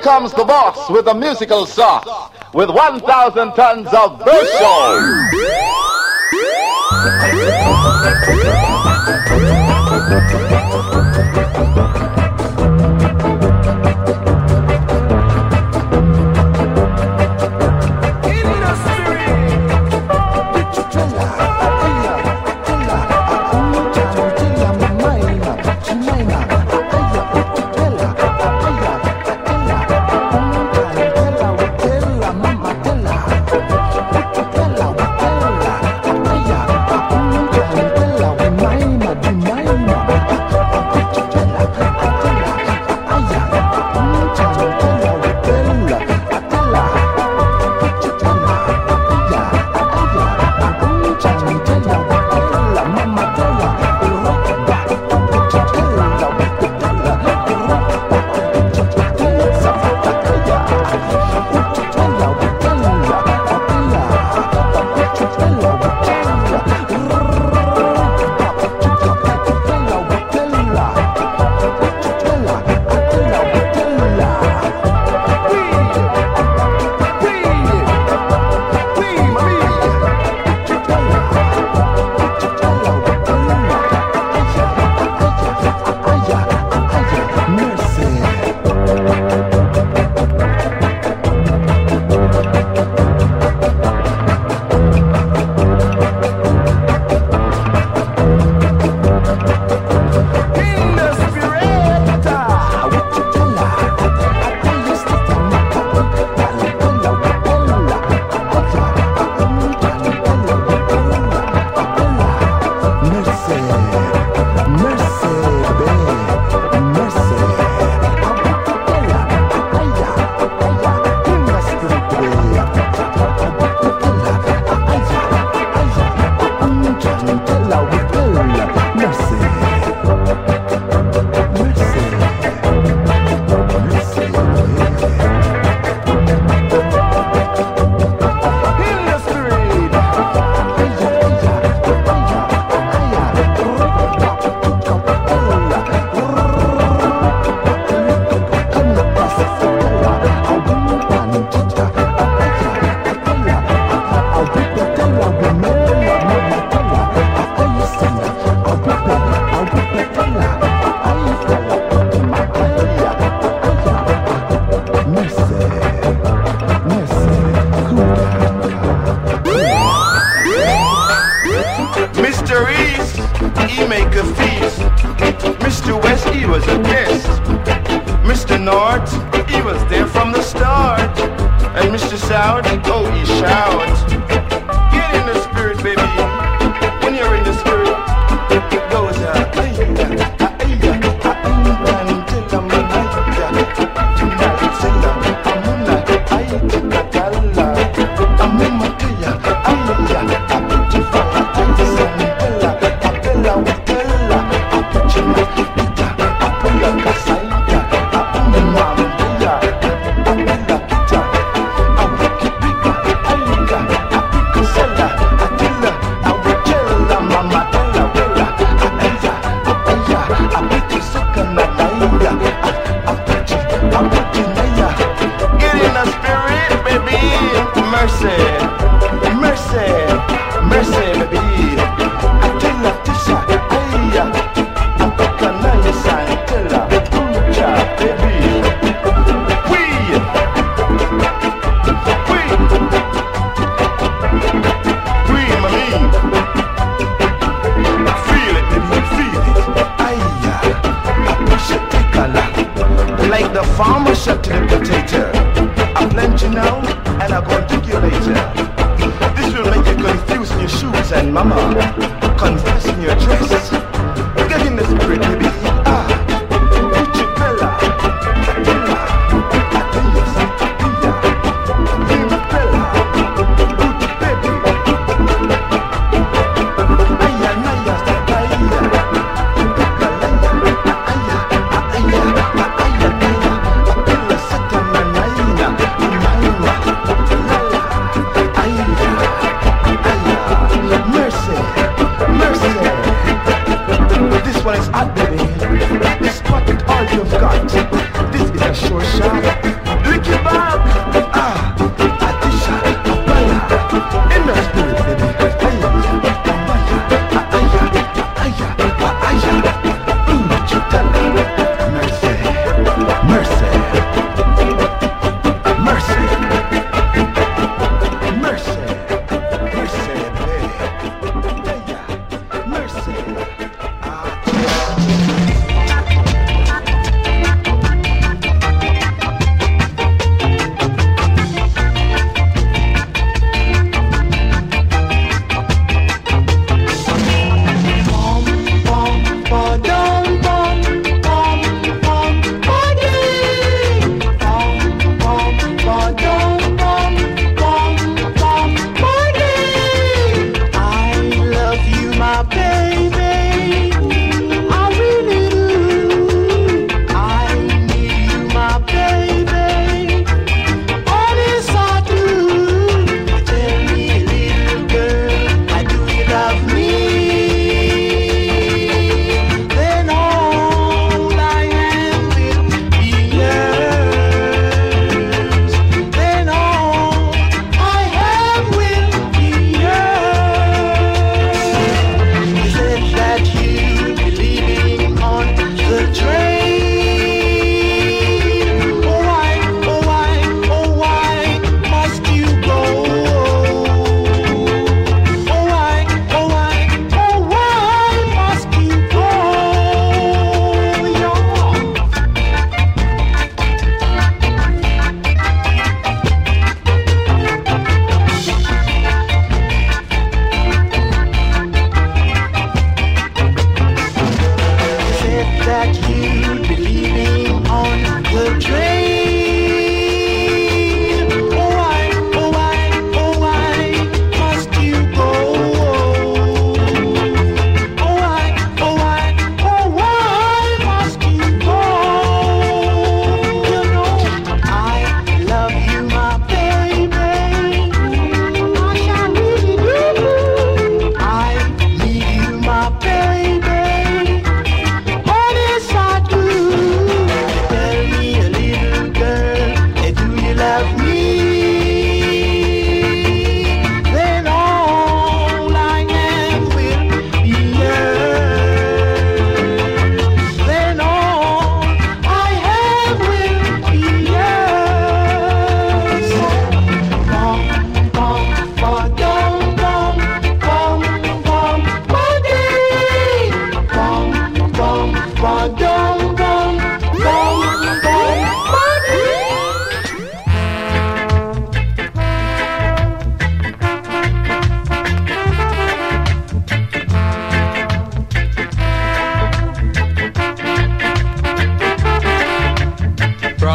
comes the boss with a musical sauce, with 1,000 tons of virtual. This one is hot, baby. Just got it all you've got. This is a sure shot.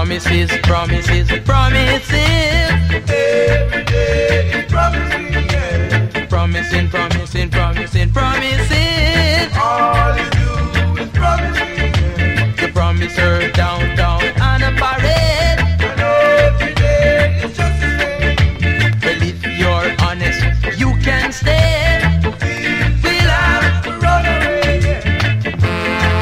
Promises, promises, promises. Every day is promising, yeah. Promising, promising, promising, promises. All you do is promising, yeah. You promise her downtown on a parade. And every day is just the same. Well, if you're honest, you can stay. We'll have to run away, yeah.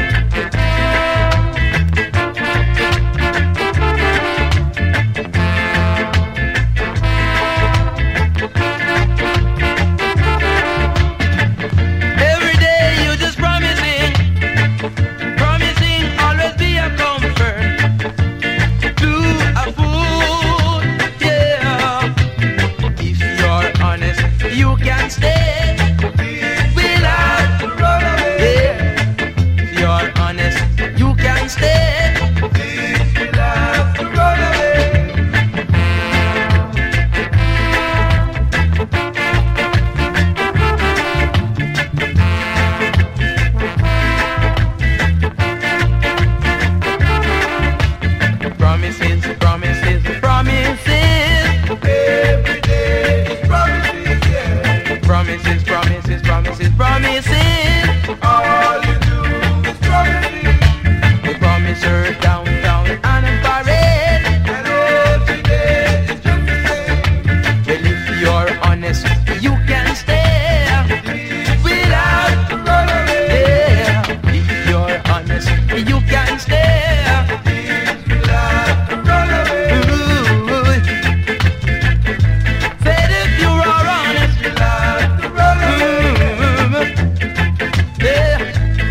Every day you just promising, promising always be a comfort to a fool, yeah. If you're honest, you can stay. We'll have to run away. Yeah. If you're honest, you can stay. We'll have to run away. Promises, promises, promises. Every day is promising, yeah. Promises, promises, promises, promises. All you do is promising. We promise her downtown on a parade. And every day is just the same. Well, if you're honest, you can stay. We'll have to run away. Yeah. If you're honest, you can stay. We'll have to run away. Ooh. Said if you are honest, We'll have to run away. yeah.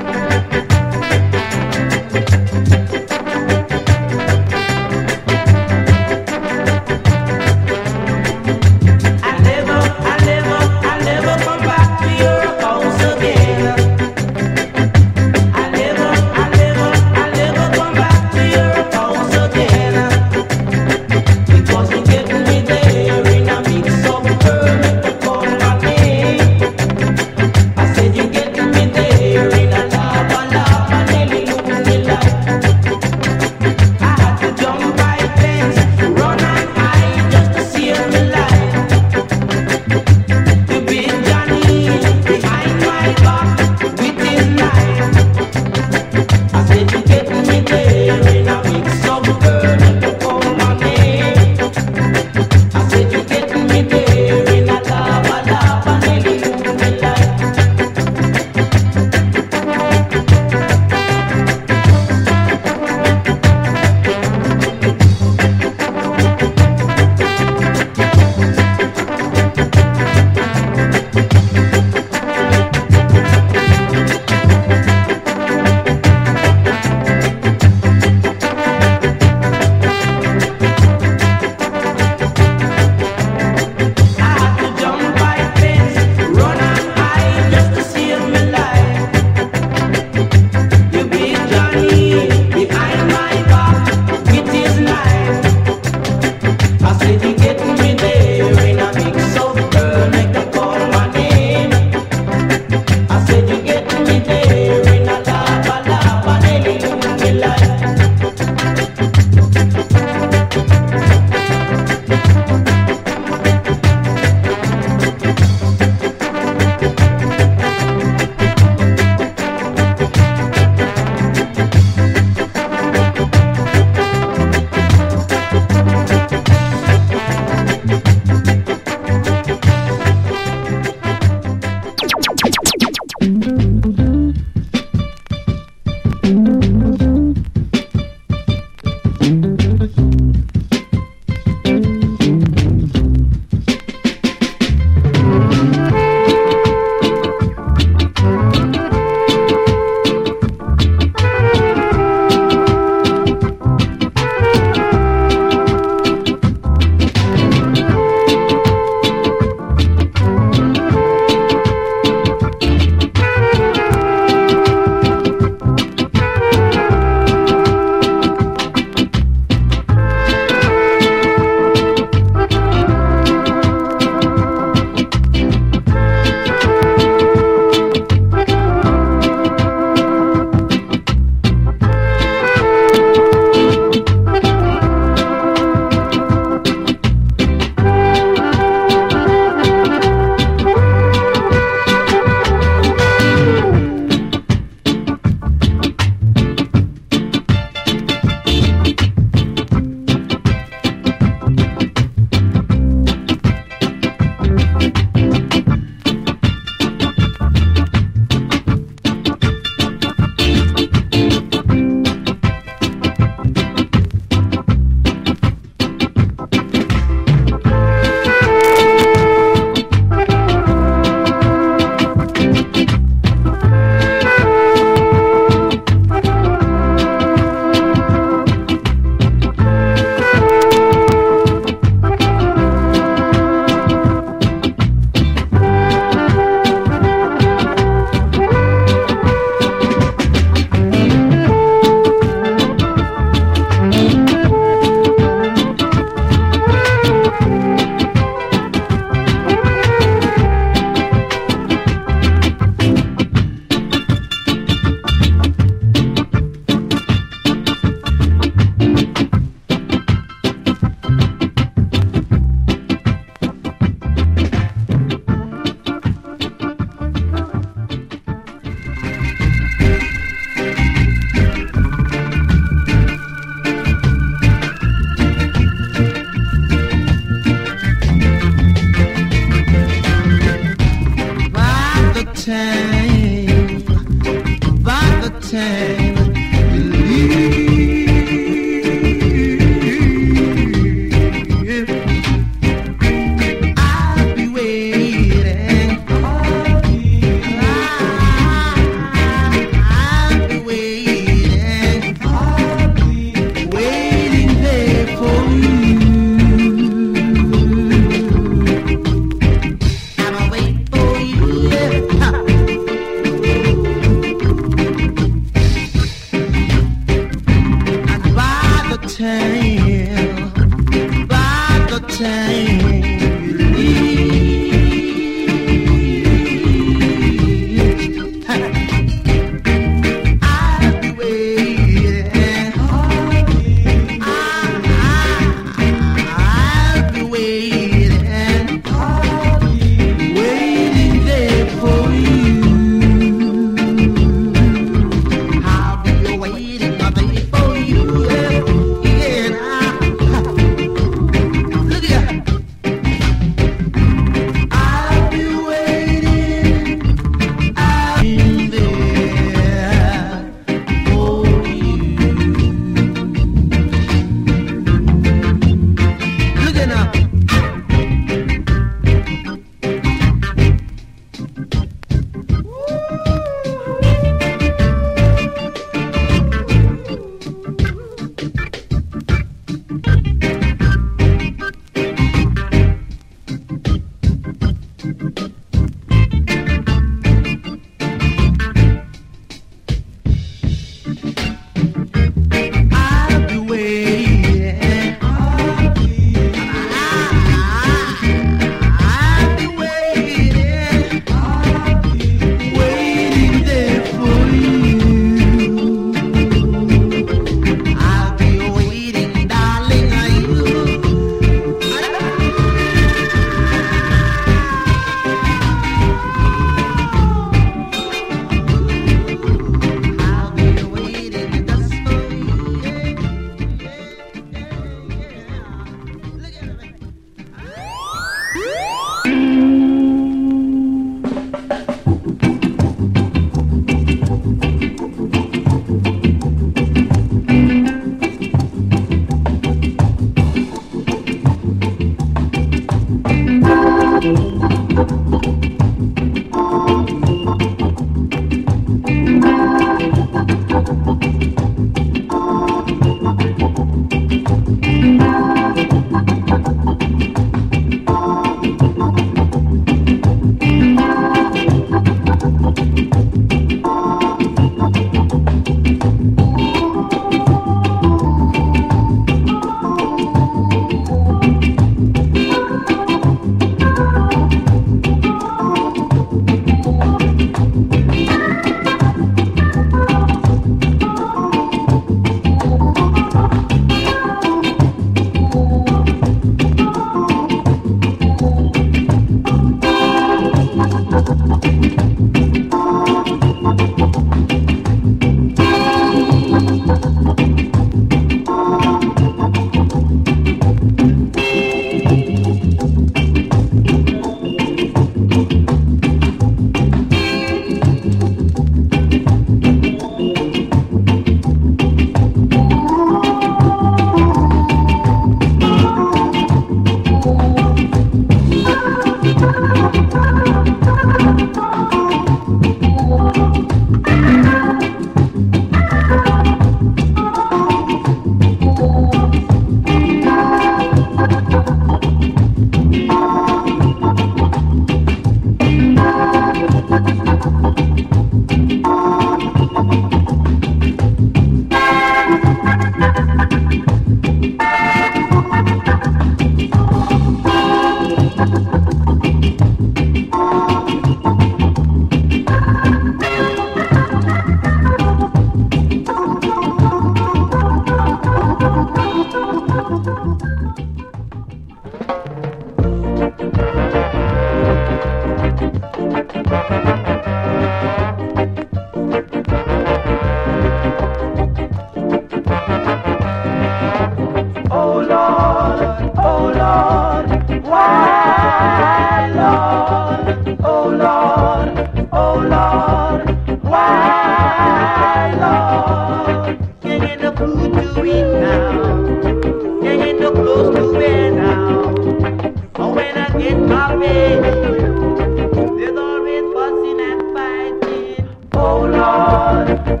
oh Lord, why, Lord, oh Lord, oh Lord, why, Lord? Can't get no food to eat now, can't get no clothes to wear now. Oh, when I get my pay, there's always fussing and fighting. Oh Lord,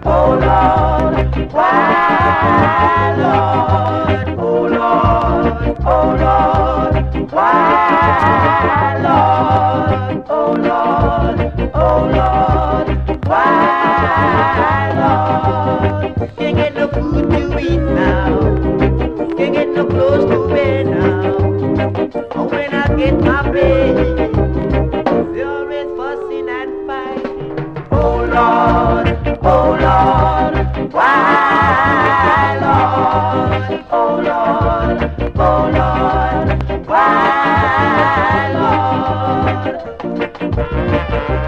why, Lord? Oh Lord, why, Lord? Oh Lord, why, Lord? Can't get no food to eat now, can't get no clothes to wear now. Oh, when I get my pay, they're always fussing and fighting. Oh Lord, why, Lord? Oh Lord, why, Lord?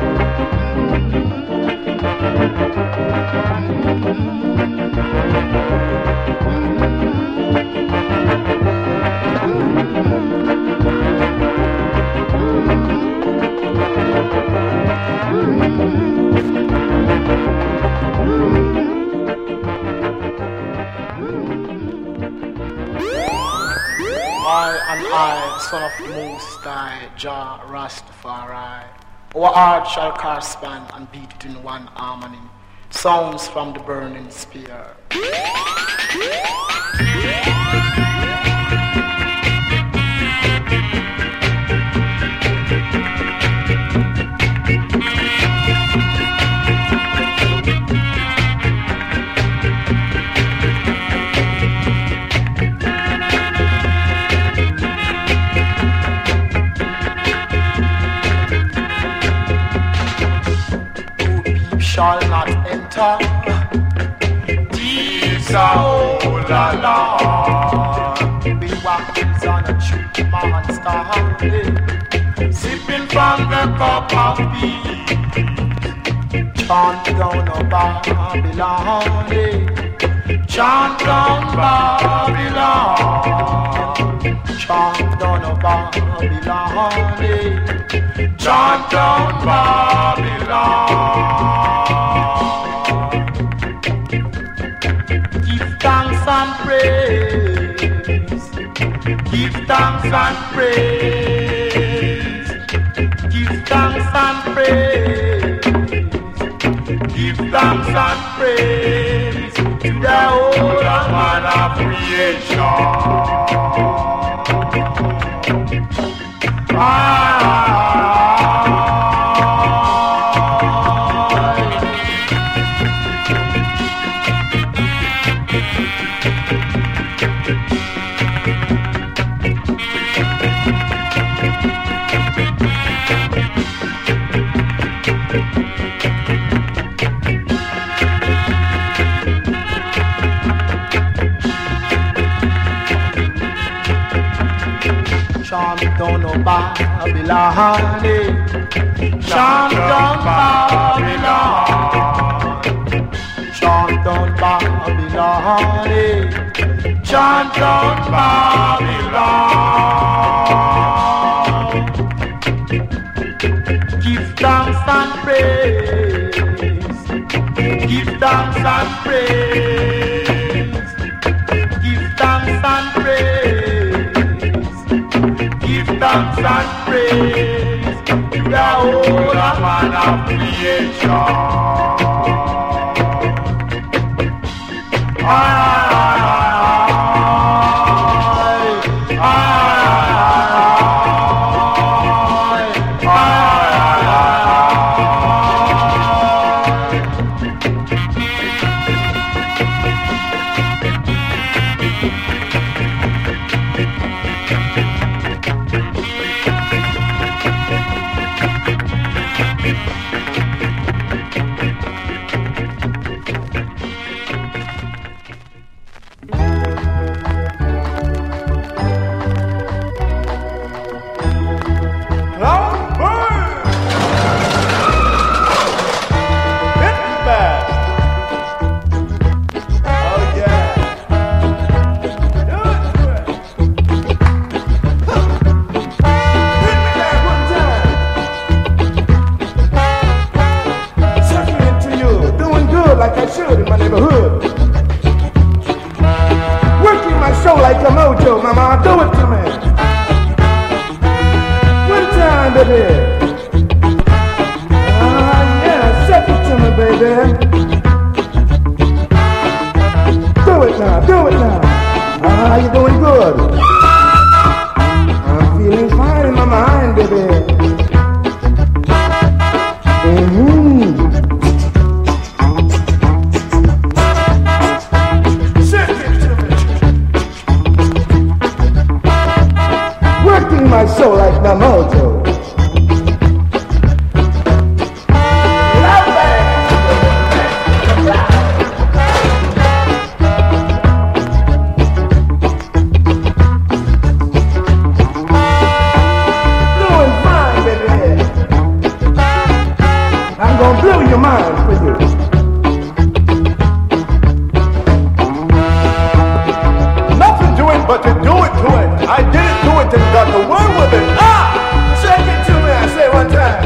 I, son of the Most High, Jah Rastafari. Our heart shall correspond and beat it in one harmony. Sounds from the burning spear. Shall not enter. These are all alone. We walk is on a true man's star, sipping from the cup of peace. Chant down a Babylon, chant down Babylon, chant down a Babylon, chant down Babylon. Thanks and praise, give thanks and praise, give thanks and praise, give thanks and praise to the whole man of creation. Chant down Babylon, chant down Babylon, chant down Babylon, chant down Babylon. Give thanks and praise, give thanks and praise, give thanks and praise, give thanks and praise to the whole man of creation. show like a mojo, mama. Do it to me. One time, baby. Yeah, set it to me, baby. Do it now, do it now. You're doing good. I'm feeling fine in my mind, baby. My soul like my mojo. Doing fine, baby. I'm gonna blow your mind for you. Nothing to it but to do it to it. I did it to it and got the word with it. Shake it to me, I say one time.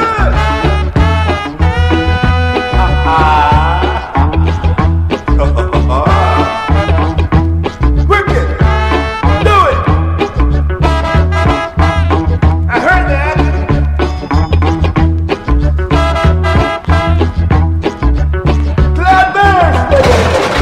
Wicked, do it. I heard that. Clap Burns, baby.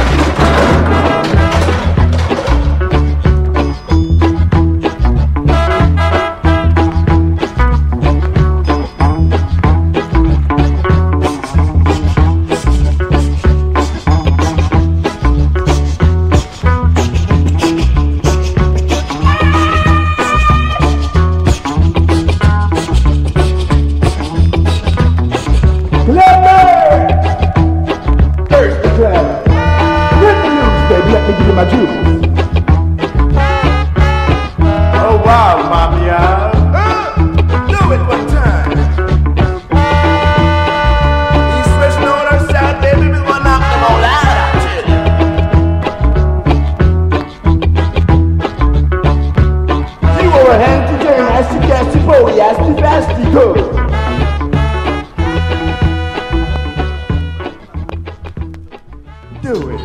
Oh wow, mommy, do it one time. These fresh notes out, baby, we wanna knock them all out, I tell you. You were a hand to turn, I see casty boy, I see fasty go. Do it.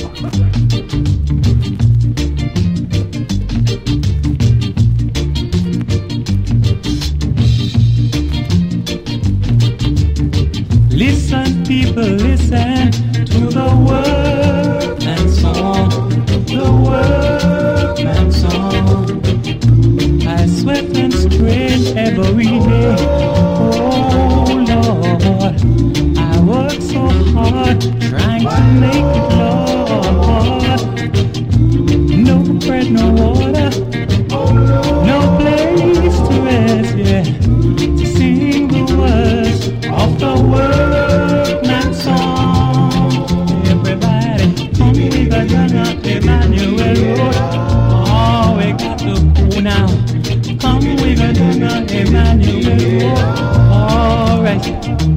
Listen, people, listen to the workman's song, the workman's song. I sweat and strain every day. Oh Lord, I work so hard trying to make it, Lord. No bread, no water, no place to rest, yeah. To sing the words of the workman's song. Everybody, come with the gun up Emmanuel Road. Oh, we got to go now. Come with the gun up Emmanuel Road. All right.